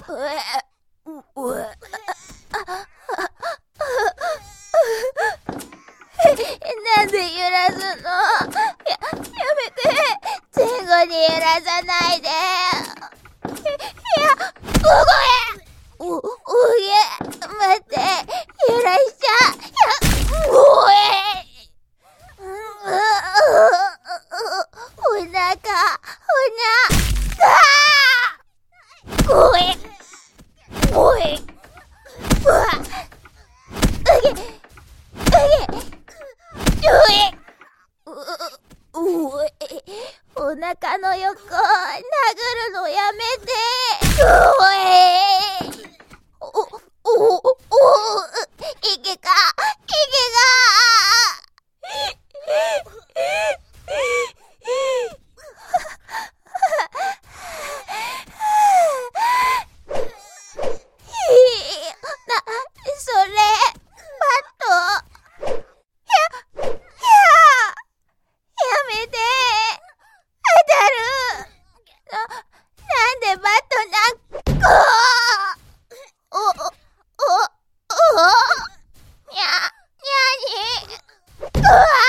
なんで揺らすの？やめて。前後に揺らさないで。おげ、待って、揺らしちゃ。おなか、お腹の横、殴るのやめて。息が。それ、バット。やめて。当たる。なんでバットにゃにゃに。